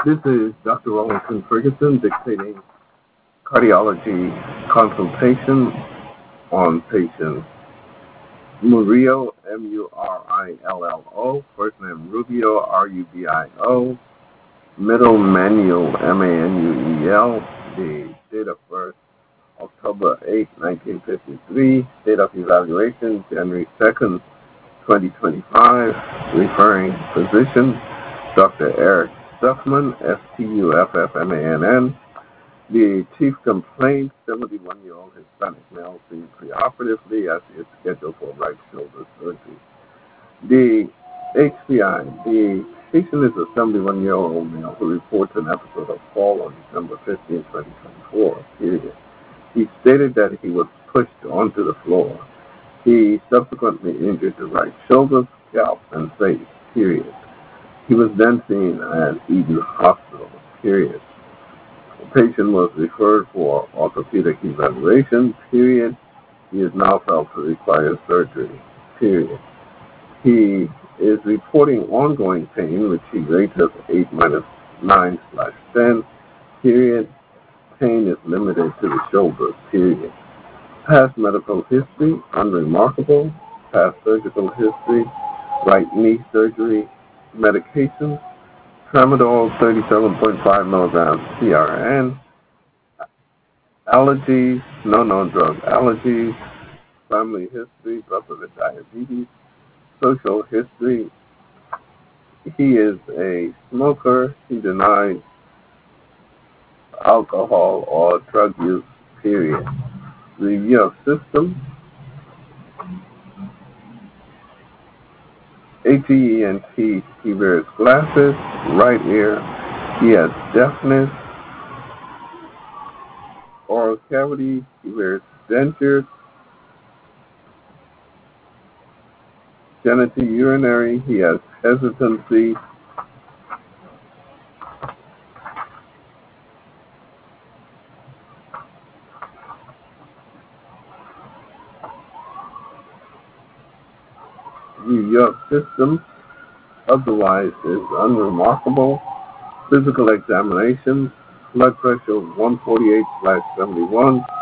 This is Dr. Wellington Ferguson dictating cardiology consultation on patient Murillo, Murillo, first name Rubio, Rubio, middle Manuel, Manuel, the date of birth October 8, 1953, date of evaluation January 2nd, 2025, referring physician Dr. Eric Stuffman, Stuffman, the chief complaint, 71-year-old Hispanic male, seen preoperatively as he is scheduled for right shoulder surgery. The HCI, the patient is a 71-year-old male who reports an episode of fall on December 15, 2024, period. He stated that he was pushed onto the floor. He subsequently injured the right shoulder, scalp, and face, period. He was then seen at Eden Hospital, period. The patient was referred for orthopedic evaluation, period. He is now felt to require surgery, period. He is reporting ongoing pain, which he rates as 8-9/10, period. Pain is limited to the shoulder, period. Past medical history, unremarkable. Past surgical history, right knee surgery. Medications, tramadol 37.5 milligrams PRN. Allergies, no known drug allergies. Family history, brother with diabetes. Social history, he is a smoker. He denies alcohol or drug use, period. Review of system, HENT, he wears glasses, right ear, he has deafness, oral cavity, he wears dentures, genitourinary, he has hesitancy, review of system, otherwise is unremarkable. Physical examination, blood pressure 148/71,